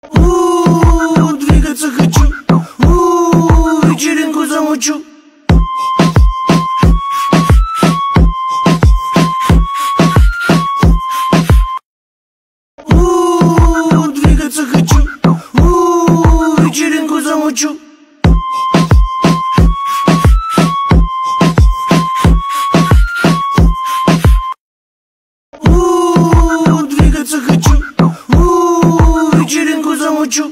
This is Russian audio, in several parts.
Двигаться хочу, вечеринку замучу. Двигаться хочу, вечеринку замучу. Двигаться хочу, вечеринку замучу.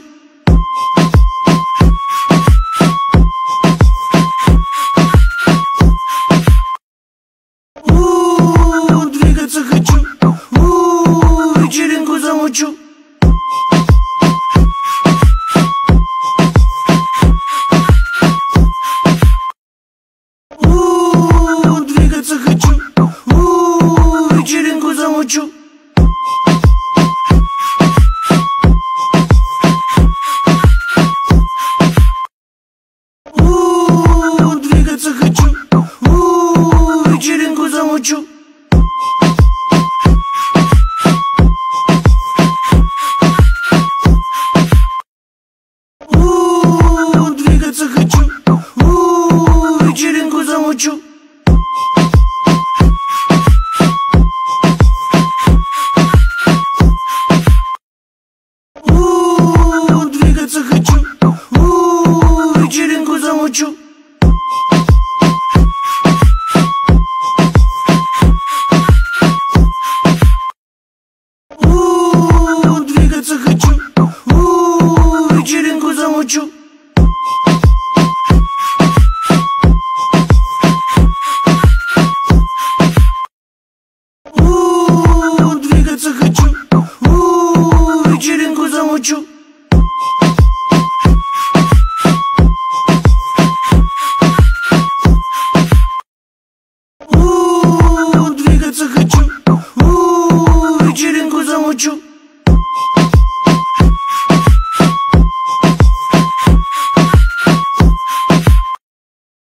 Двигаться хочу, вечеринку замучу. Двигаться хочу, вечеринку замучу. Двигаться хочу, вечеринку замучу. Двигаться хочу, вечеринку замучу. Двигаться хочу, вечеринку замучу.